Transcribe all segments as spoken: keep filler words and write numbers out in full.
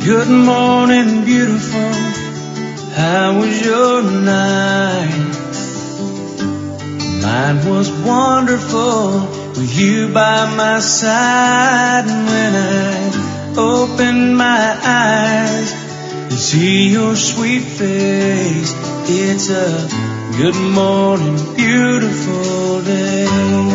Good morning, beautiful. How was your night? Mine was wonderful with you by my side. And when I opened my eyes and see your sweet face, it's a good morning, beautiful day.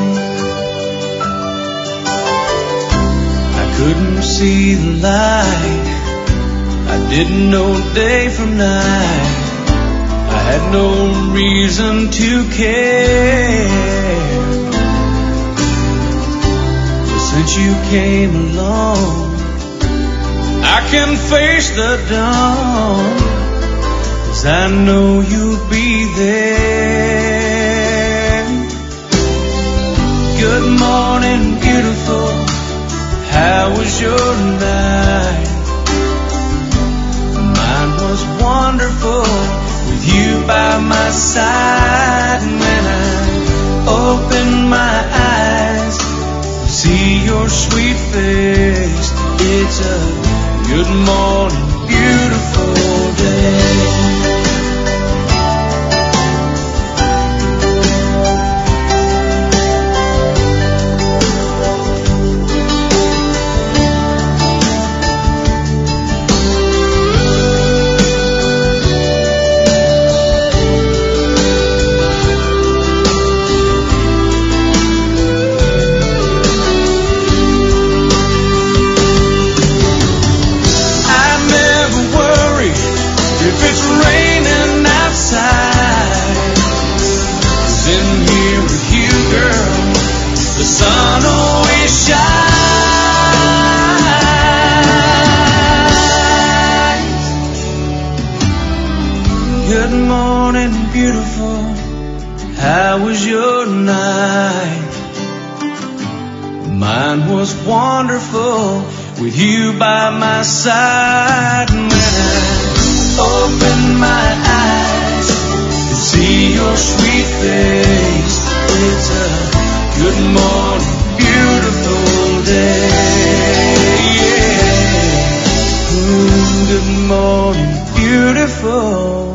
I couldn't see the light, I didn't know day from night, I had no reason to care. But since you came along, I can face the dawn, 'cause I know you'll be there. Good morning, beautiful. How was your night? Mine was wonderful with you by my side. And when I open my eyes and see your sweet face, it's a good morning, beautiful day. Good morning, beautiful. How was your night? Mine was wonderful with you by my side. And when I open my eyes and see your sweet face, it's a good morning, beautiful day. Yeah. Ooh, good morning, beautiful.